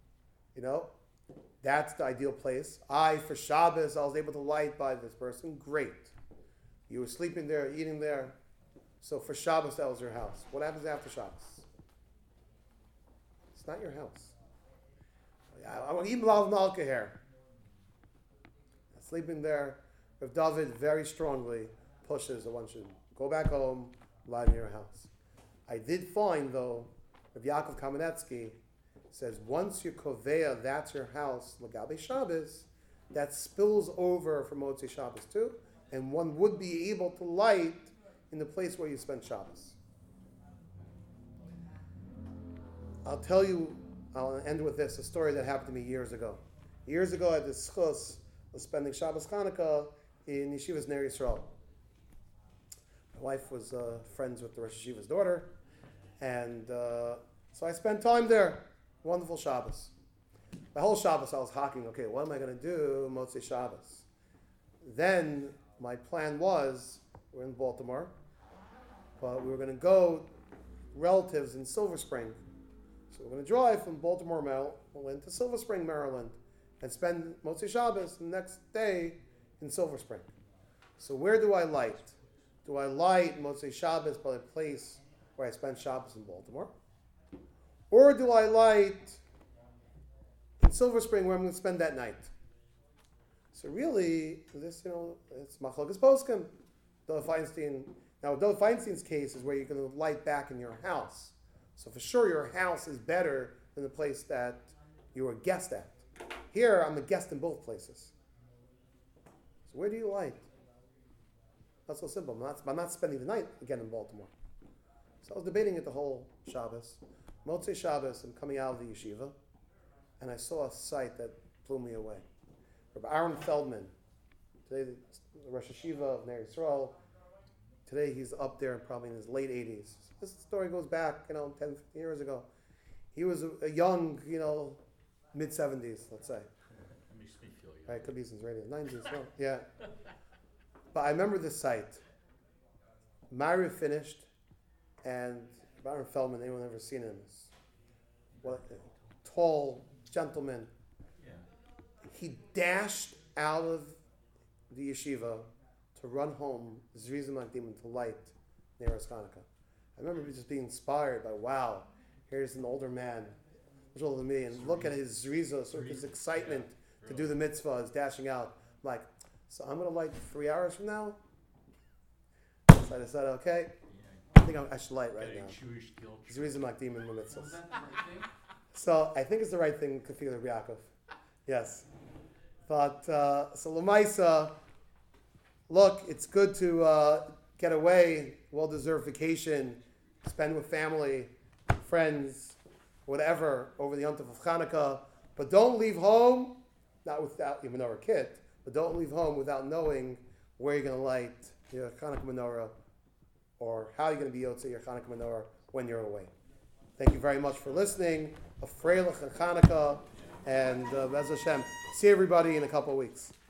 that's the ideal place. For Shabbos, I was able to light by this person. Great. You were sleeping there, eating there. So for Shabbos, that was your house. What happens after Shabbos? It's not your house. I want to eat Malav Malka here. Sleeping there. Rav David very strongly pushes that one should go back home, light in your house. I did find, though, Rav Yaakov Kamenetsky says once you koveya, that's your house, Lagabe Shabbos, that spills over from Motzei Shabbos too, and one would be able to light in the place where you spent Shabbos. I'll end with this, a story that happened to me years ago. Years ago, I had this schus of spending Shabbos Chanukah in Yeshivas Ner Yisrael. My wife was friends with the Rosh Yeshiva's daughter, and so I spent time there. Wonderful Shabbos. The whole Shabbos I was hawking, okay, what am I going to do Motzei Shabbos? Then my plan was, we're in Baltimore, but we were going to go relatives in Silver Spring. So we're going to drive from Baltimore, Maryland to Silver Spring, Maryland, and spend Motzei Shabbos the next day in Silver Spring. So where do I light? Do I light Motzei Shabbos by the place where I spent Shabbos in Baltimore? Or do I light in Silver Spring where I'm going to spend that night? So really, this, it's Machlokas Poskim. Dov Feinstein. Now, Dov Feinstein's case is where you're going to light back in your house. So for sure, your house is better than the place that you were a guest at. Here, I'm a guest in both places. So where do you light? Not so simple. I'm not spending the night again in Baltimore. So I was debating it the whole Shabbos. Motzei Shabbos, I'm coming out of the yeshiva, and I saw a sight that blew me away. Rabbi Aaron Feldman, today the Rosh Yeshiva of Ner Yisrael, today he's up there probably in his late 80s. This story goes back, 10, 15 years ago. He was a young, mid-70s, let's say. That makes me feel young. Right, could be since radio 90s, no, yeah. But I remember this sight. Myra finished, and Baron Feldman, anyone ever seen him? What a tall gentleman. Yeah. He dashed out of the yeshiva to run home, Zriza Makdim, to light Neros Hanukkah. I remember just being inspired by, wow, here's an older man, much older than me, and look at his Zriza, sort of his excitement to do the mitzvah, is dashing out. I'm like, so I'm going to light 3 hours from now? So I decided, okay, I think I should light right now. Jewish guilt. Zriza Makdim in the mitzvahs. Was that the right thing? So I think it's the right thing, Kafir Rabbi Yaakov. Yes. But, so Lamaisa, look, it's good to get away, well-deserved vacation, spend with family, friends, whatever, over the Yom Tov of Hanukkah. But don't leave home, not without your menorah kit, but don't leave home without knowing where you're going to light your Hanukkah menorah or how you're going to be Yotzei your Hanukkah menorah when you're away. Thank you very much for listening. A Freilich and Hanukkah. And Bez Hashem, see everybody in a couple of weeks.